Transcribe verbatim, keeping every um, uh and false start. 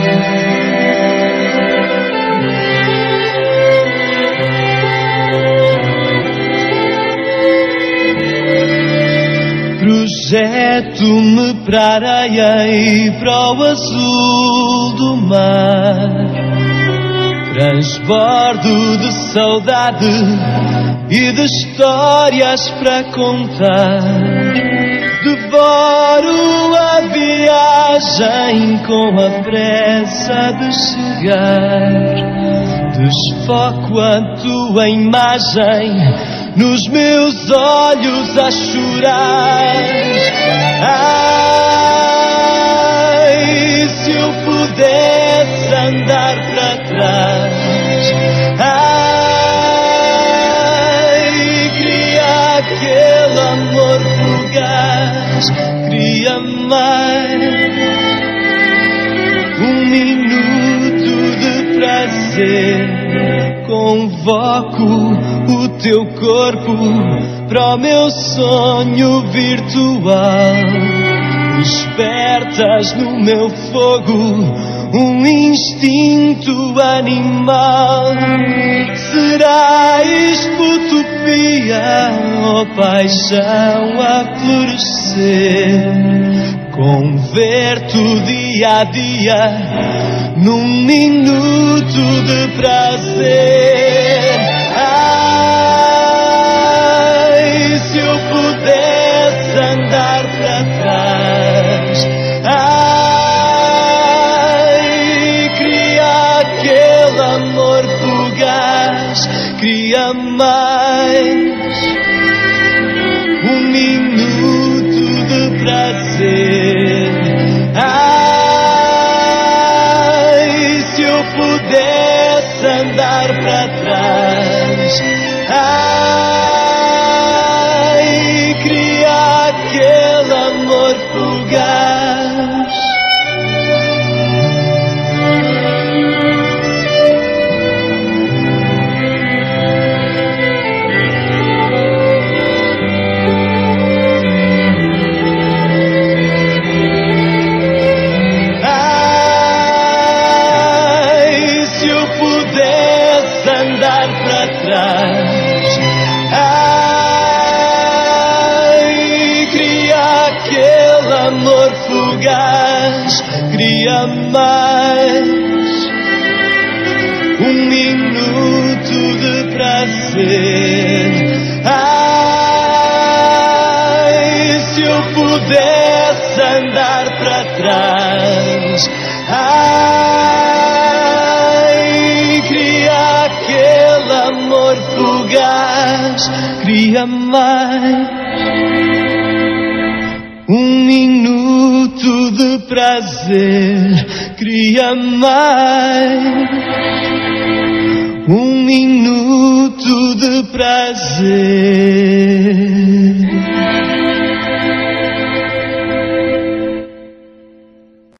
Projeto-me para a areia e para o azul do mar. Transbordo de saudade e de histórias para contar. Devoro a viagem com a pressa de chegar. Desfoco a tua imagem nos meus olhos a chorar. Ai, se eu pudesse andar para trás. Ai, queria aquele amor fugaz. Queria mais um minuto de prazer. Convoco o teu corpo para o meu sonho virtual. Despertas no meu fogo um instinto animal. Será isto utopia ou paixão a florescer? Converto dia a dia num minuto de prazer. Ai, se eu pudesse andar para trás. Ai, queria aquele amor fugaz. Queria mais um minuto de prazer. Ai, se eu pudesse andar para trás. Ai, queria aquele amor fugaz. Amor fugaz, queria mais um minuto de prazer. Ai, se eu pudesse andar para trás. Ai, queria aquele amor fugaz, queria mais um minuto de prazer. Queria mais um minuto de prazer.